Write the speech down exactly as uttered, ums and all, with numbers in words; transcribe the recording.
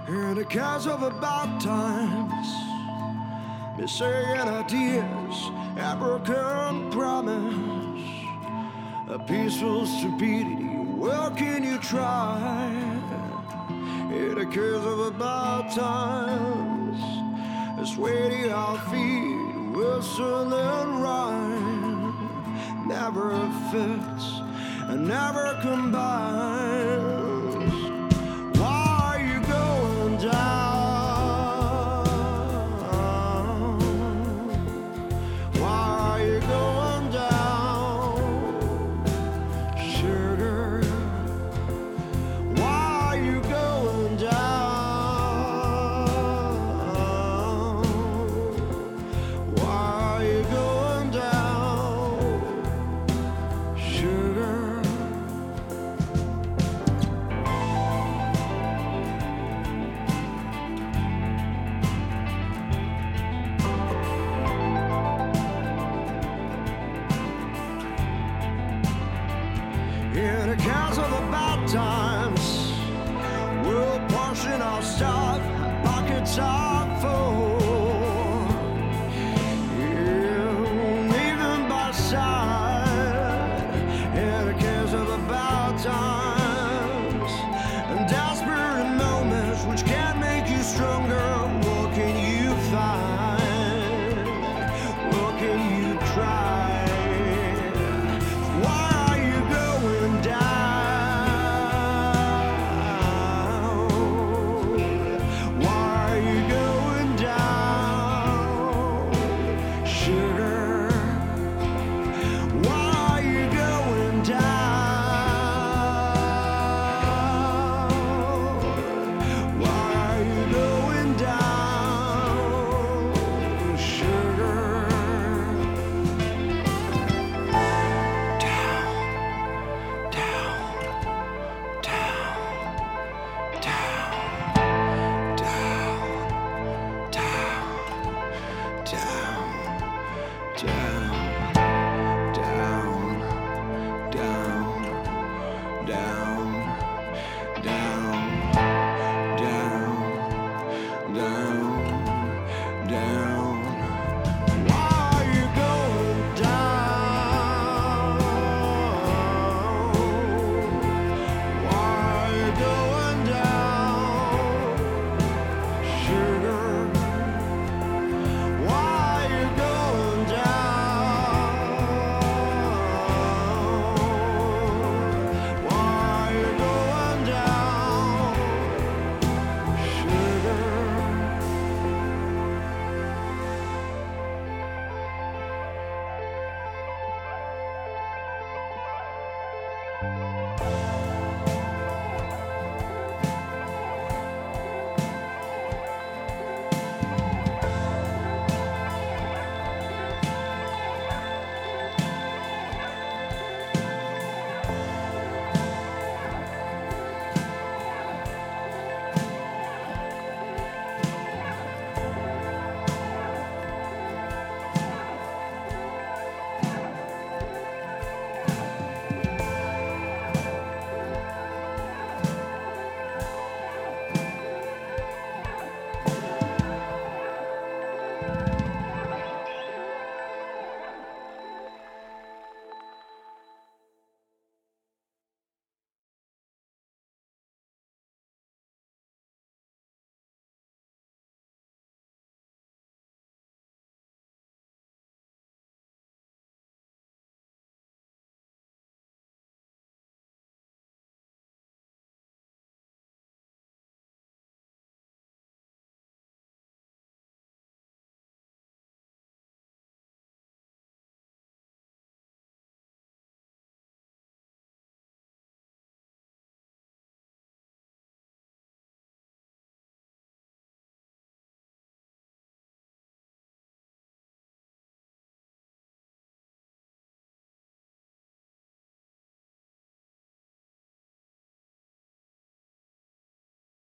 And because of the bad times, missing ideas, a broken promise, a peaceful stupidity, where can you try? In the case of the bad times, a sweaty our feet, whistle and rhyme, never fits and never combines. Why are you going down? Why are you going down, sugar? Why are you going down? Why are you going down, sugar? In the case of the bad times, we're pushing our stuff, pockets are